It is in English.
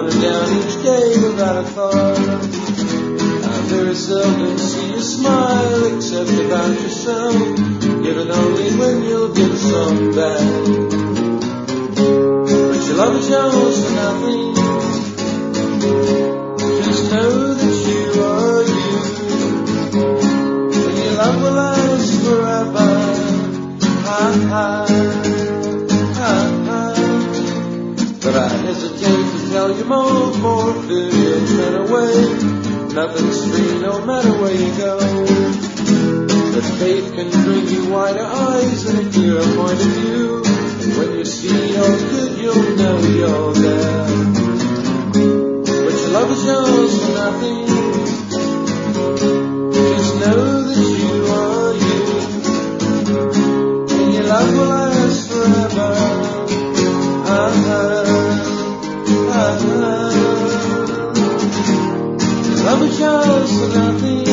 running down each day without a thought. I very seldom see you smile except about yourself. Give it only when you'll get some back. But your love is yours for nothing. Just know that you are you, and your love will last forever. Ha ha, ha ha. But I hesitate to tell you more fear you'll turn away. Nothing's free no matter where you go. But faith can bring you wider eyes and a clearer point of view. And when you see all good, you'll know you're there. But your love is yours for nothing. Just know that you are you, and your love will last forever. Love is yours for nothing.